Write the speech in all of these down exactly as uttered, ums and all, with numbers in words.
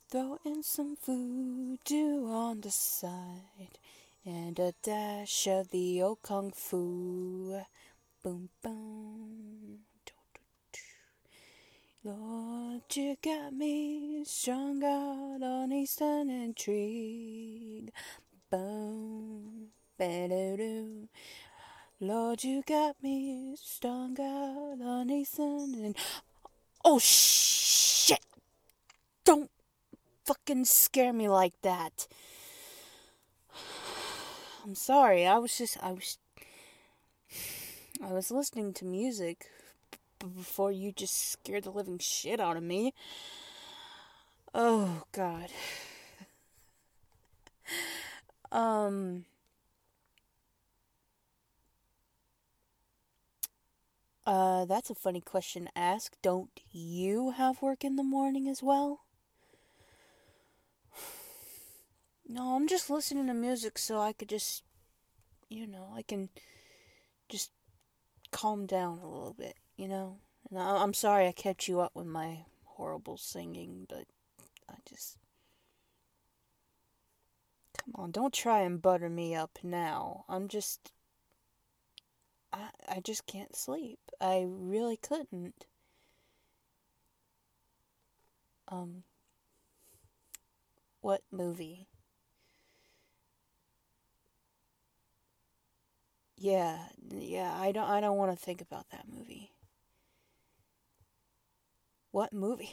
Throw in some voodoo on the side and a dash of the old kung fu. Boom, boom. Lord, you got me strung out on Eastern intrigue. Boom, ba-do-do. Lord, you got me strung out on Eastern and... Oh, shit! Don't fucking scare me like that. I'm sorry, I was just... I was... I was listening to music before you just scared the living shit out of me. Oh, God. um... Uh, that's a funny question to ask. Don't you have work in the morning as well? No, I'm just listening to music so I could just, you know, I can just calm down a little bit, you know? And I, I'm sorry I kept you up with my horrible singing, but I just... Come on, don't try and butter me up now. I'm just... I, I just can't sleep. I really couldn't. Um... What movie? Yeah, yeah, I don't I don't want to think about that movie. What movie?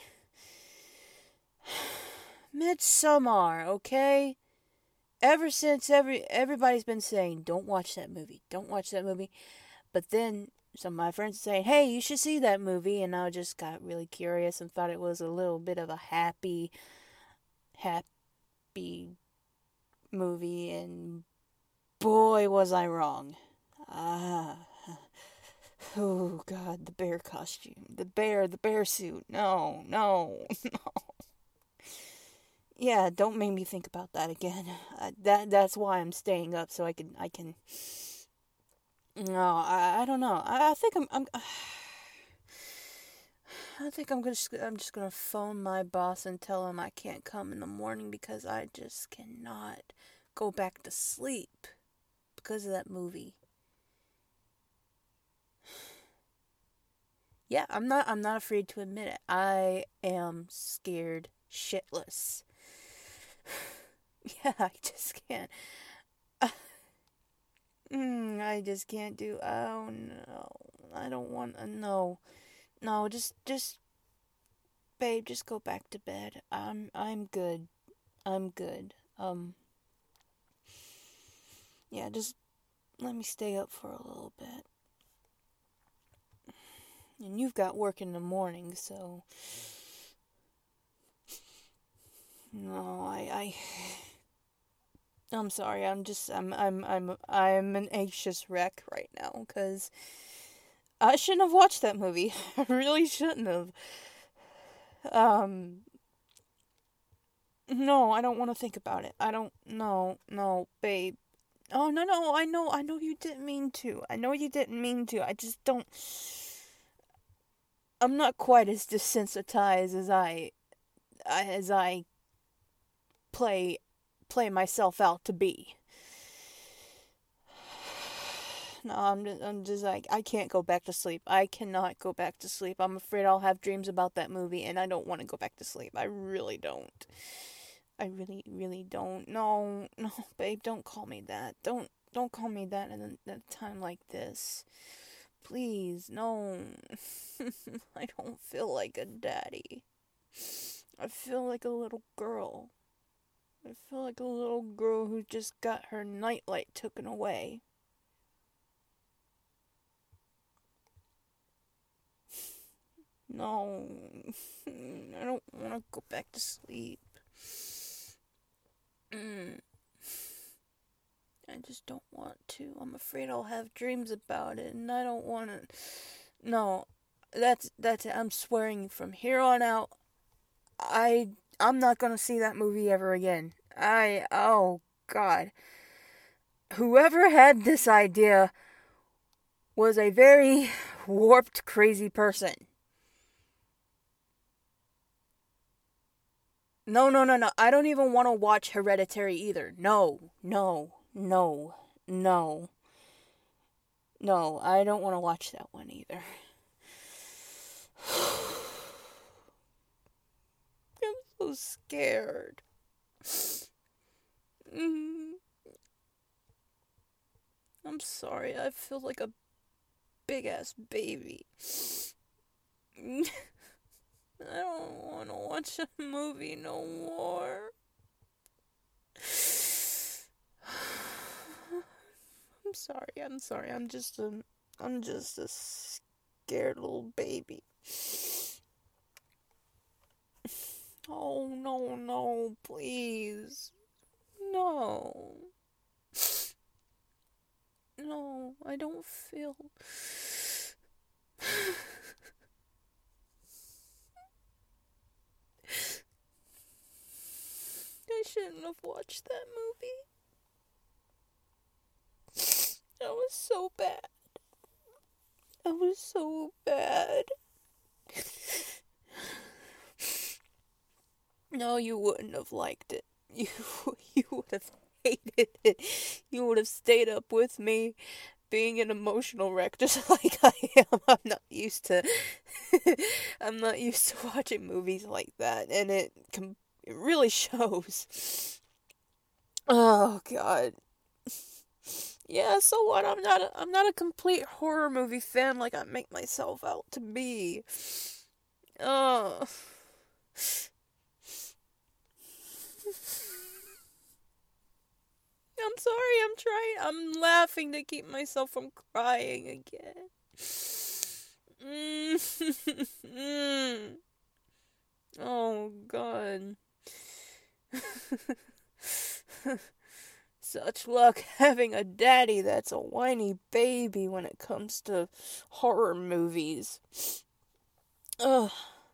Midsommar, okay? Ever since every everybody's been saying, don't watch that movie, don't watch that movie. But then some of my friends saying, hey, you should see that movie, and I just got really curious and thought it was a little bit of a happy, happy movie, and boy, was I wrong. Ah. Oh, God, the bear costume. The bear, the bear suit. No, no, no. Yeah, don't make me think about that again. Uh, that that's why I'm staying up, so I can I can. No, I, I don't know. I, I think I'm I'm. I think I'm just I'm just gonna phone my boss and tell him I can't come in the morning because I just cannot go back to sleep because of that movie. Yeah, I'm not I'm not afraid to admit it. I am scared shitless. Yeah, I just can't. Uh, mm, I just can't do. Oh no, I don't want. Uh, no, no, just, just, babe, just go back to bed. I'm, I'm good. I'm good. Um, yeah, just let me stay up for a little bit. And you've got work in the morning, so. No, I, I. I'm sorry. I'm just I'm I'm I'm I'm an anxious wreck right now cuz I shouldn't have watched that movie. I really shouldn't have. Um no, I don't want to think about it. I don't no, no, babe. Oh, no, no. I know I know you didn't mean to. I know you didn't mean to. I just don't I'm not quite as desensitized as I as I play play myself out to be. No, I'm just, I'm just like, I can't go back to sleep. I cannot go back to sleep. I'm afraid I'll have dreams about that movie, and I don't want to go back to sleep. I really don't. I really, really don't. No, no, babe, don't call me that. Don't, don't call me that at a, at a time like this. Please, no. I don't feel like a daddy. I feel like a little girl. I feel like a little girl who just got her nightlight taken away. No, I don't want to go back to sleep. Mm. I just don't want to. I'm afraid I'll have dreams about it, and I don't want to. No, that's that's it. I'm swearing from here on out. I I'm not gonna see that movie ever again. I oh God. Whoever had this idea was a very warped, crazy person. No, no, no, no. I don't even want to watch Hereditary either. No, no, no, no, no. I don't want to watch that one either. I'm so scared. Mm. I'm sorry. I feel like a big ass baby. I don't want to watch a movie no more. I'm sorry. I'm sorry. I'm just a I'm just a scared little baby. Oh, no, no, please. No. No, I don't feel... I shouldn't have watched that movie. That was so bad. That was so bad. No, you wouldn't have liked it. You you would have hated it. You would have stayed up with me, being an emotional wreck just like I am. I'm not used to I'm not used to watching movies like that, and it com- it really shows. Oh god. Yeah, so what? I'm not a, I'm not a complete horror movie fan like I make myself out to be. Oh. I'm sorry, I'm trying. I'm laughing to keep myself from crying again. Mm. Oh, God. Such luck having a daddy that's a whiny baby when it comes to horror movies. Ugh.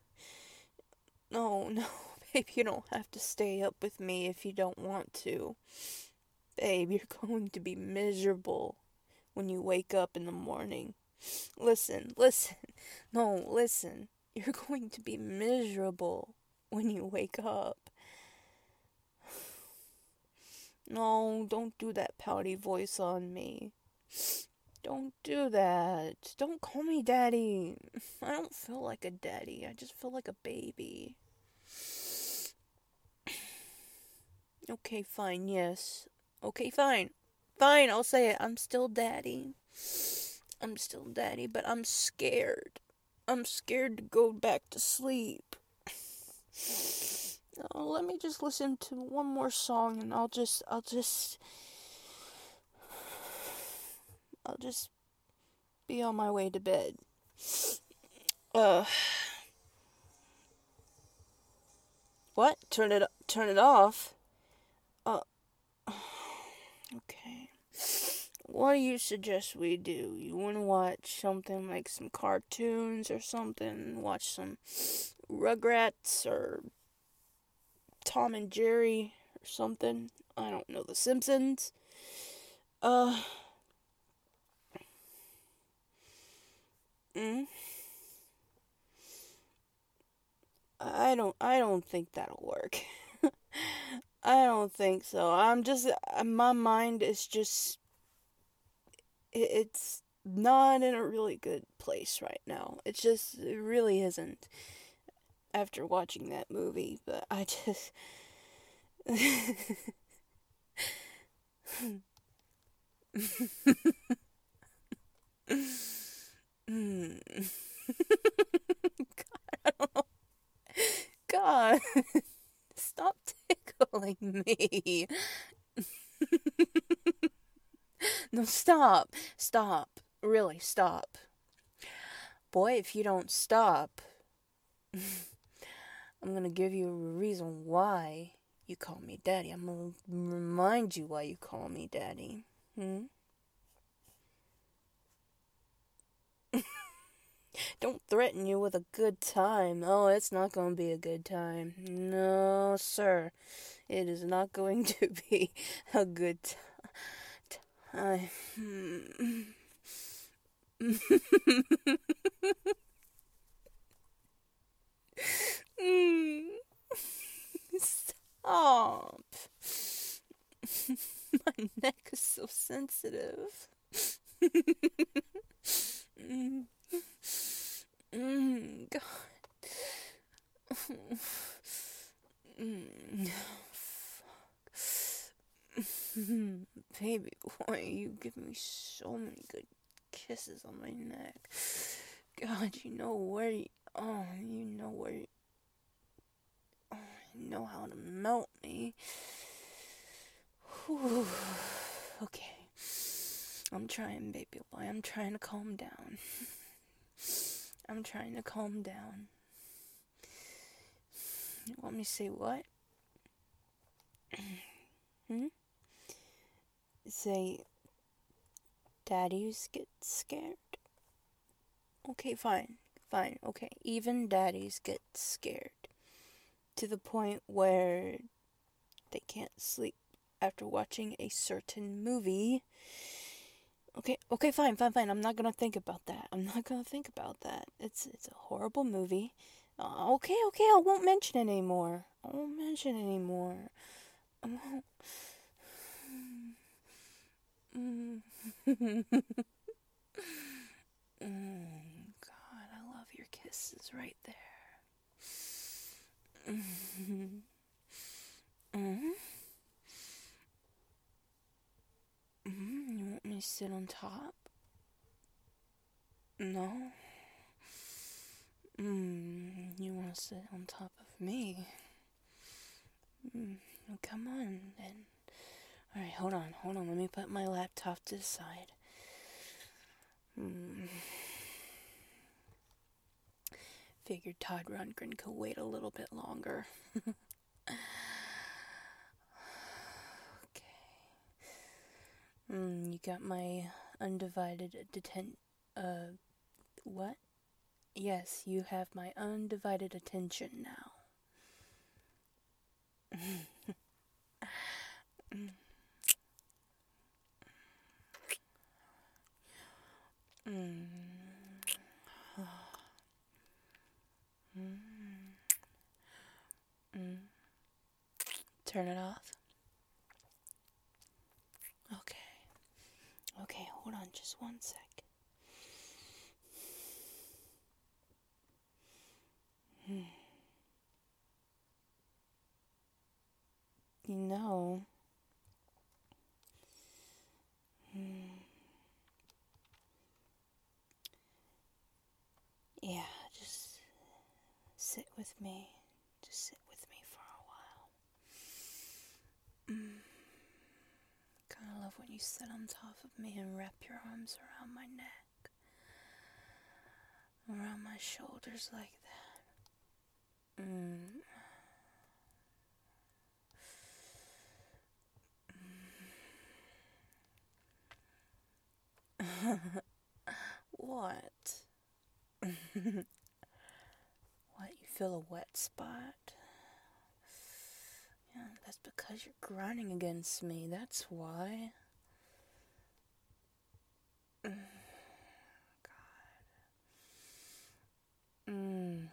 No, no, babe, you don't have to stay up with me if you don't want to. Babe, you're going to be miserable when you wake up in the morning. Listen, listen. No, listen. You're going to be miserable when you wake up. No, don't do that pouty voice on me. Don't do that. Don't call me daddy. I don't feel like a daddy. I just feel like a baby. Okay, fine, yes. Okay, fine. Fine, I'll say it. I'm still daddy. I'm still daddy, but I'm scared. I'm scared to go back to sleep. Oh, let me just listen to one more song and I'll just, I'll just, I'll just be on my way to bed. Uh, what? Turn it, turn it off? Uh, okay. What do you suggest we do? You want to watch something like some cartoons or something? Watch some Rugrats or Tom and Jerry or something? I don't know, The Simpsons? Uh... Mm? I don't I don't think that'll work. I don't think so. I'm just my mind is just it's not in a really good place right now. It's just it really isn't after watching that movie, but I just God, I don't know. God, stop tickling me. No, stop. Stop. Really, stop. Boy, if you don't stop, I'm gonna give you a reason why you call me daddy. I'm gonna remind you why you call me daddy. Hmm? Don't threaten you with a good time. Oh, it's not gonna be a good time. No, sir. It is not going to be a good time. Stop. My neck is so sensitive. mm. Mm, God. mm. Baby, why you give me so many good kisses on my neck? God, you know where you, oh, you know where you, oh, you know how to melt me. Whew. Okay. I'm trying, baby boy. I'm trying to calm down. I'm trying to calm down. You want me to say what? hmm? Say, daddies get scared? Okay, fine. Fine, okay. Even daddies get scared. To the point where they can't sleep after watching a certain movie. Okay, okay, fine, fine, fine. I'm not gonna think about that. I'm not gonna think about that. It's it's a horrible movie. Uh, okay, okay, I won't mention it anymore. I won't mention it anymore. I won't. Mm. mm, God, I love your kisses right there. Mm-hmm. Mm-hmm. Mm-hmm. You want me to sit on top? No? Mm, you want to sit on top of me? Mm, well, come on, then. Alright, hold on, hold on. Let me put my laptop to the side. Mm. Figured Todd Rundgren could wait a little bit longer. Okay. Mm, you got my undivided detent... Uh, what? Yes, you have my undivided attention now. mm. Mm. mm. Mm. Turn it off. Okay. Okay, hold on just one sec. Hmm. You know, hmm. yeah, just sit with me. Just sit with me for a while. Mm. Kind of love when you sit on top of me and wrap your arms around my neck, around my shoulders like that. Mm. What? What, you feel a wet spot? Yeah, that's because you're grinding against me, that's why. Mm. God. Mm.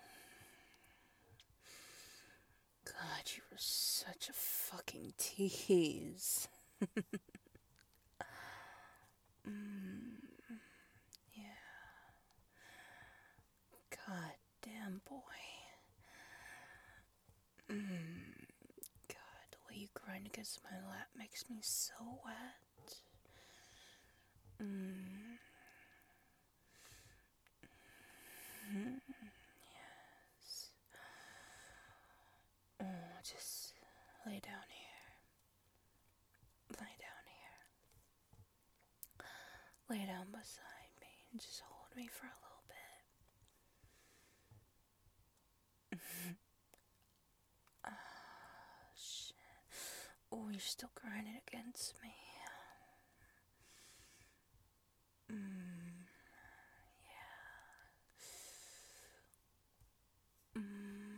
God, you were such a fucking tease. mm. Yeah. God damn, boy. Mm. God, the way you grind against my lap makes me so wet. Mm. Mm. Yes. Oh, just lay down here. Lay down here. Lay down beside me and just hold me for a little bit. Oh, shit. Oh, you're still grinding against me. Mm. Yeah. Mm.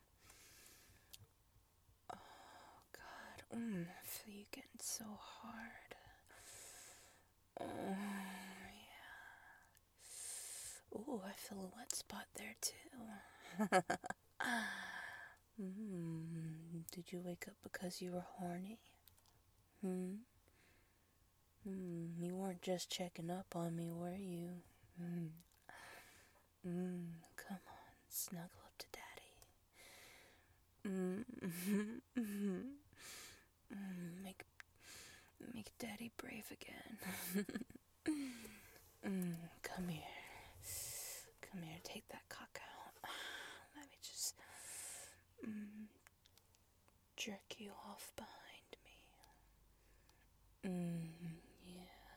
Oh, God. Mm. I feel you getting so hard. Oh, yeah. Oh, I feel a wet spot there, too. mm. did you wake up because you were horny? Hmm? Hmm, you weren't just checking up on me, were you? Hmm. Hmm, come on, snuggle up to Daddy. Hmm. Hmm. Make, make Daddy brave again. Hmm, come here. Come here, take that cock out. Let me just mm, jerk you off behind me. Mm, yeah.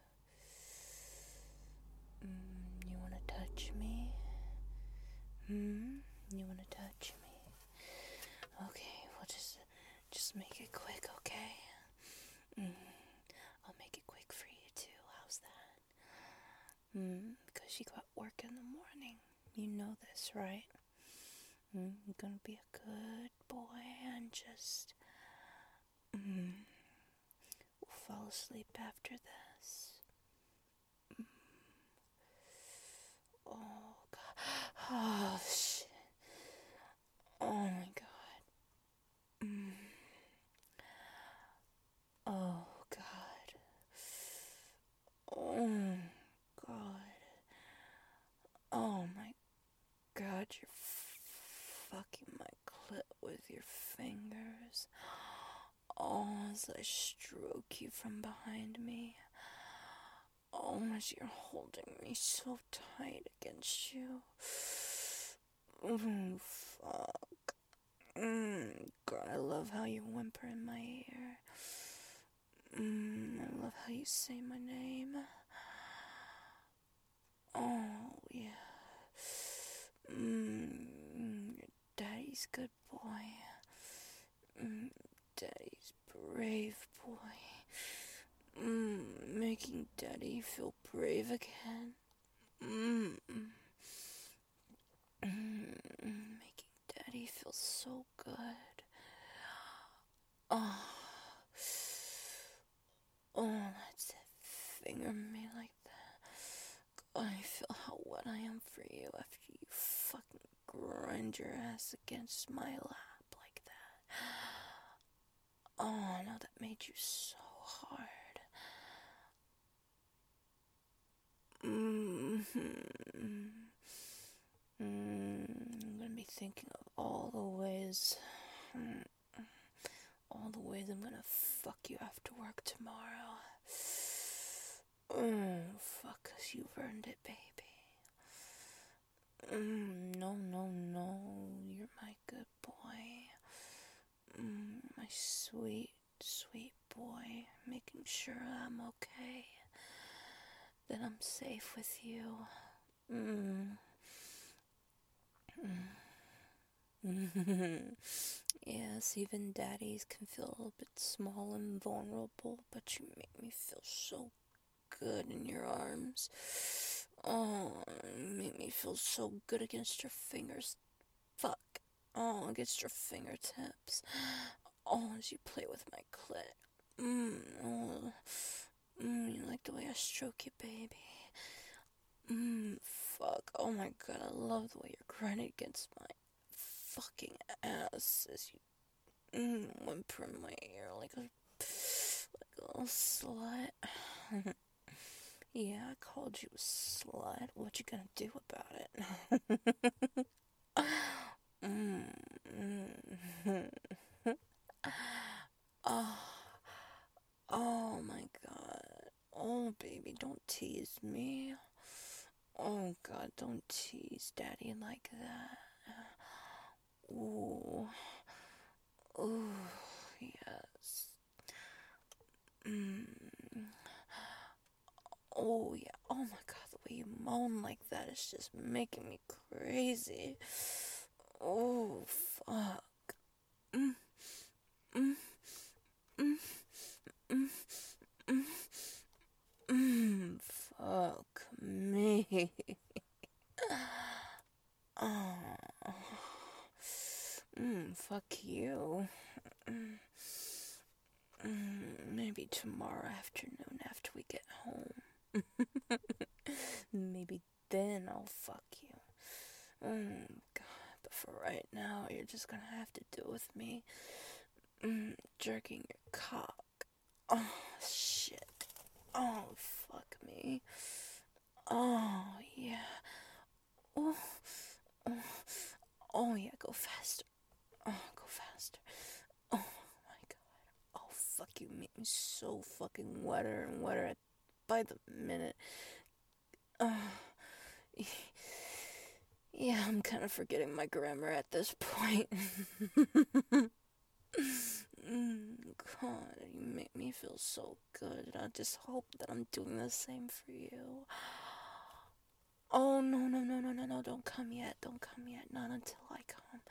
Mm, you wanna touch me? Hmm? You wanna touch me? Okay, we'll just just make it quick, okay? Mm, I'll make it quick for you too. How's that? Hmm? Because you got work in the morning. You know this, right? Mm, I'm gonna be a good boy and just mm, we'll fall asleep after this. Mm. Oh God! Oh shit! Oh my God! Mm. Oh God! Oh God! Oh my God! You're fucking my clit with your fingers. Oh, as I stroke you from behind me. Oh, as you're holding me so tight against you. Mm, fuck. Mm, God, I love how you whimper in my ear. Mm, I love how you say my name. Oh, yeah. Mm, your daddy's good boy. Mm, daddy's brave boy. Mm, making Daddy feel brave again. Mm, mm, making Daddy feel so good. Oh, oh, that's it. Finger me like that. God, I feel how wet I am for you after you fucking grind your ass against my lap like that. Oh, no, that made you so hard. Mm-hmm. Mm, I'm gonna be thinking of all the ways, mm, all the ways I'm gonna fuck you after work tomorrow. Mm, fuck, 'cause you've earned it, baby. Mm, no, no, no, you're my good boy. Mm, my sweet, sweet boy, making sure I'm okay, that I'm safe with you. Mm. Mm. Yes, even daddies can feel a little bit small and vulnerable, but you make me feel so good in your arms. Oh, you make me feel so good against your fingers. Fuck. Oh, against your fingertips. Oh, as you play with my clit. Mmm. Oh. Mmm, you like the way I stroke you, baby. Mmm, fuck. Oh my God, I love the way you're grinding against my fucking ass as you mm, whimper in my ear like a like a little slut. Yeah, I called you a slut. What you gonna do about it? mm, mm. Oh, oh my God. Oh, baby, don't tease me. Oh, God, don't tease Daddy like that. Ooh. Ooh, yes. Mm. Oh, yeah. Oh, my God, the way you moan like that is just making me crazy. Oh, fuck. Mm. Mm. Mm. Mm. Mm. Mm. Fuck me. Oh. Mm, fuck you. Mm, mm, maybe tomorrow afternoon after we get home. Maybe then I'll fuck you. Mm, God, But for right now, you're just gonna have to deal with me mm, jerking your cock. Oh, shit. Oh, fuck me. Oh, yeah. Oh, oh, oh yeah, go faster. Oh, go faster. Oh, my God. Oh, fuck, you make me so fucking wetter and wetter by the minute. Oh, yeah, I'm kind of forgetting my grammar at this point. Mm, God, you make me feel so good. I just hope that I'm doing the same for you. Oh, no, no, no, no, no, no, don't come yet. Don't come yet. Not until I come.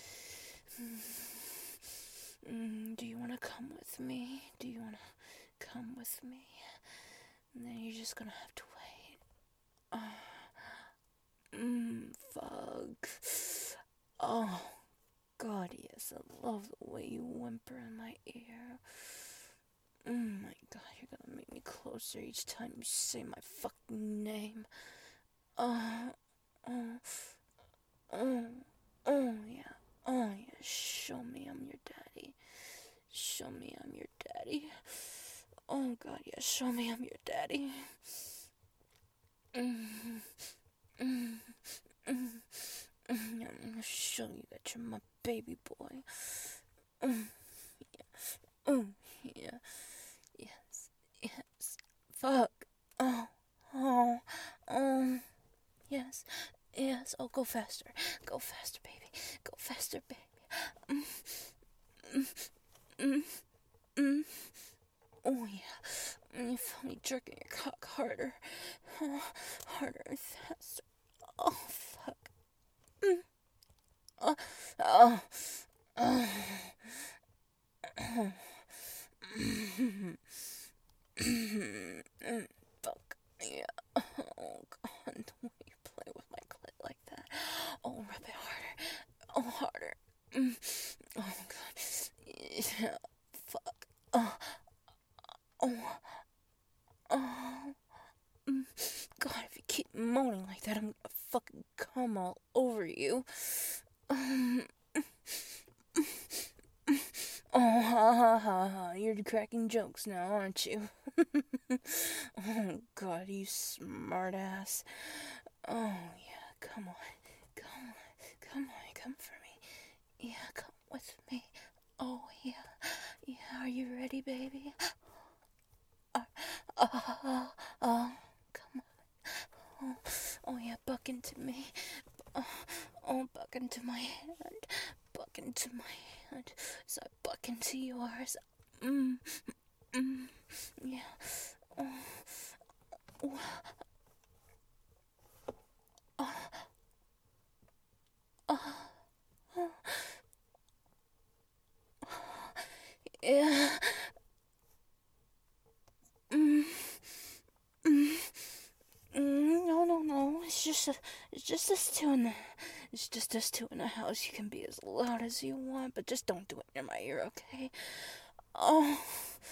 Mm, do you want to come with me? Do you want to come with me? And then you're just gonna have to wait. Oh, mmm, fuck. Oh, God, yes, I love the way you whimper in my ear. Oh my God, you're gonna make me closer each time you say my fucking name. Oh, oh, oh, oh, yeah, oh, yeah, show me I'm your daddy. Show me I'm your daddy. Oh, God, yeah, show me I'm your daddy. Mm, mm, mm, mm, I'm gonna show you that you're my baby boy. Mm, yeah, oh, yeah, yes, yes, fuck, oh, oh, oh, yes, yes, oh, go faster, go faster, baby, go faster, baby. Mm, mm, mm, mm. Oh, yeah, you feel me jerking your cock harder, oh, harder and faster. Oh, fuck. Mm. Oh, oh, oh. Fuck. Yeah. Oh, God, the way you play with my clit like that. Oh, rub it harder. Oh, harder. Mm. Oh, God. Yeah. Fuck. Oh. Oh. Oh. Mm. God, if you keep moaning like that, I'm gonna fucking come all over you. Um. Oh, ha ha ha ha. You're cracking jokes now, aren't you? Oh, God, you smartass. Oh, yeah, come on. Come on. Come on, come for me. Yeah, come with me. Oh, yeah. Yeah, are you ready, baby? Uh, uh, uh, uh, come on. Oh, oh, yeah, buck into me. Oh, oh, buck into my hand. Buck into my hand. So I buck into yours. Mm, mm, yeah. Oh, oh, oh, oh, oh. Yeah. Mm, mm, mm, no, no, no. It's just a, it's just us two in the, it's just us two in the house. You can be as loud as you want, but just don't do it in my ear, okay? Oh,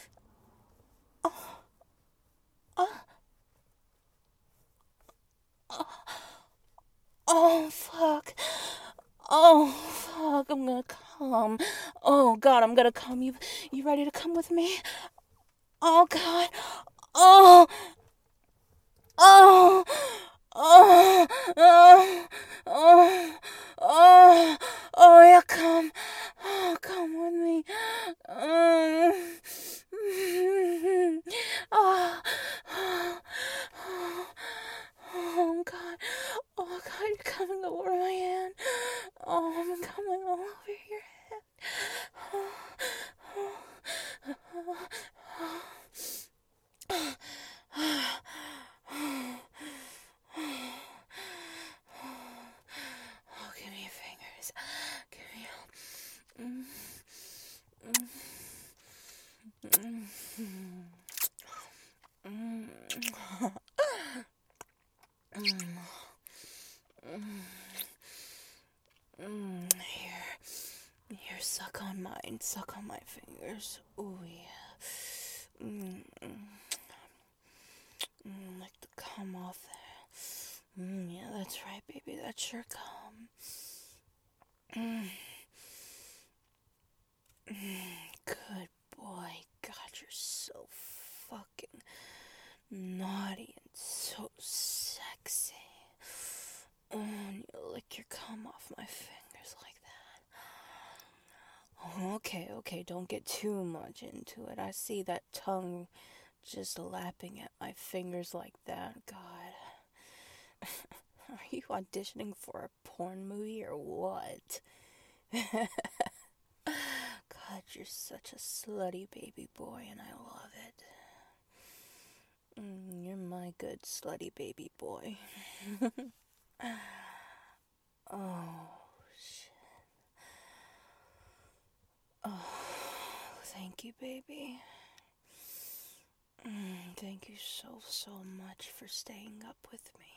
oh, oh, oh, oh, fuck. Oh, fuck. I'm gonna come. Oh, God, I'm gonna come. You, you ready to come with me? Oh, God. Oh, oh, oh, oh, oh, oh, oh, yeah, come. Oh, come with me. Um, oh, oh, oh, God. Oh, God, you're coming over my hand. Oh, I'm coming all over your head. Oh, oh, oh, oh. Oh, give me your fingers. Give me your... Mm. Mm. Mm. Mm. Mm. Mm. Here. Here, suck on mine. Suck on my fingers. Oh, yeah. Mm. Mm. Like the cum off there. Mm. Yeah, that's right, baby. That's your cum. Good boy. God, you're so fucking naughty and so sexy. Oh, and you lick your cum off my fingers like that. Oh, okay, okay, don't get too much into it. I see that tongue just lapping at my fingers like that. God. Are you auditioning for a porn movie or what? God, you're such a slutty baby boy, and I love it. Mm, you're my good slutty baby boy. Oh, shit. Oh, thank you, baby. Mm, thank you so, so much for staying up with me.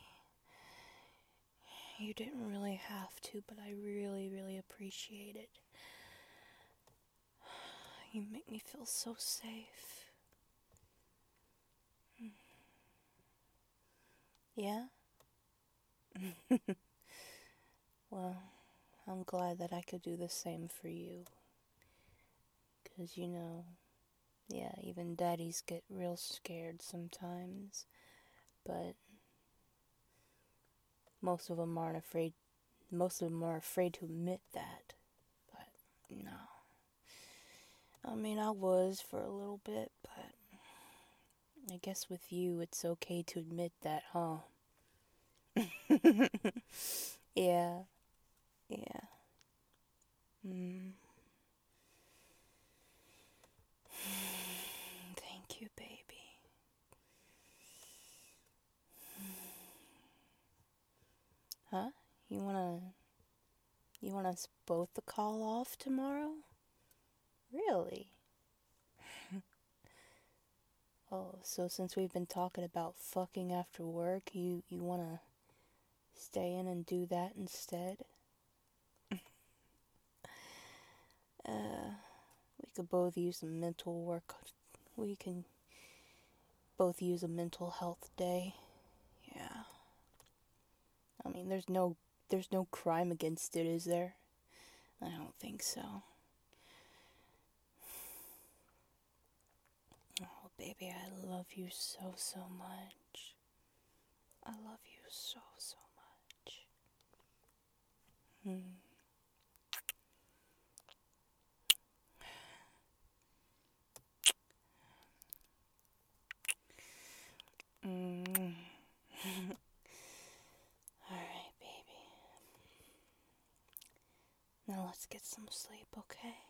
You didn't really have to, but I really, really appreciate it. You make me feel so safe. Yeah? Well, I'm glad that I could do the same for you. 'Cause, you know, yeah, even daddies get real scared sometimes. But most of them aren't afraid, most of them are afraid to admit that. But, no. I mean, I was for a little bit, but I guess with you, it's okay to admit that, huh? Yeah. Yeah. Mm. Thank you, baby. Huh? You wanna... You want us both to call off tomorrow? Really? Oh, so since we've been talking about fucking after work, you, you wanna stay in and do that instead? uh, we could both use some mental work. We can both use a mental health day. Yeah. I mean, there's no, there's no crime against it, is there? I don't think so. Oh, baby, I love you so, so much. I love you so, so much. Hmm. Mm. Alright, baby. Now let's get some sleep, okay?